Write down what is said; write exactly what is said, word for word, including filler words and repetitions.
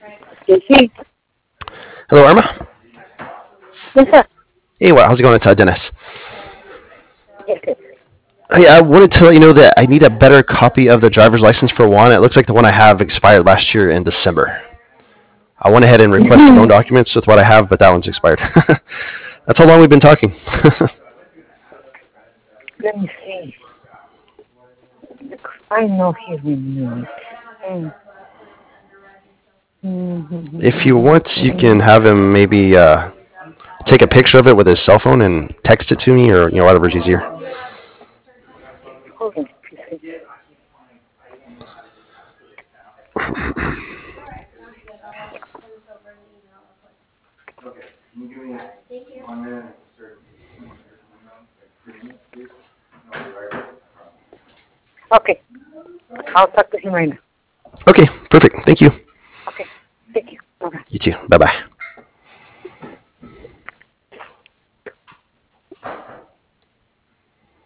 Casey? Hello, Irma. Yes, sir. Hey, what? How's it going? It's uh, Dennis. Yes, sir. Hey, I wanted to let you know that I need a better copy of the driver's license for Juan. It looks like the one I have expired last year in December. I went ahead and requested loan documents with what I have, but that one's expired. That's how long we've been talking. Let me see. I know he renewed. Mm. If you want, you can Mm-hmm. have him maybe uh, take a picture of it with his cell phone and text it to me, or you know whatever's easier. Hold on, please. Okay, I'll talk to him right now. Okay, perfect. Thank you. Okay, thank you. Bye-bye. You too. Bye bye.